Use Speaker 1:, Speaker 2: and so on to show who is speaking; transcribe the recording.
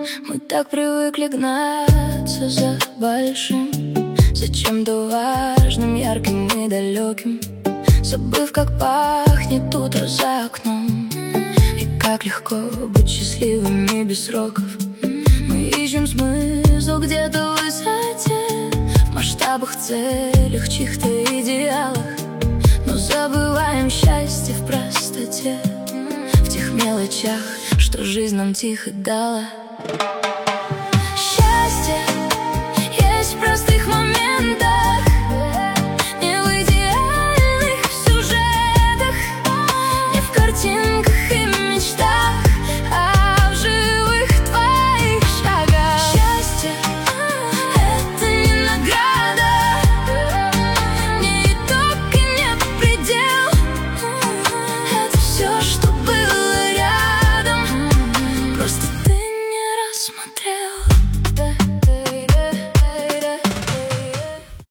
Speaker 1: Мы так привыкли гнаться за большим, за чем-то важным, ярким и далеким, забыв, как пахнет утро за окном. И как легко быть счастливыми без сроков. Мы ищем смысл где-то в высоте, в масштабах, целях, чьих-то идеалах, но забываем счастье в простоте, в тех мелочах, что жизнь нам тихо дала.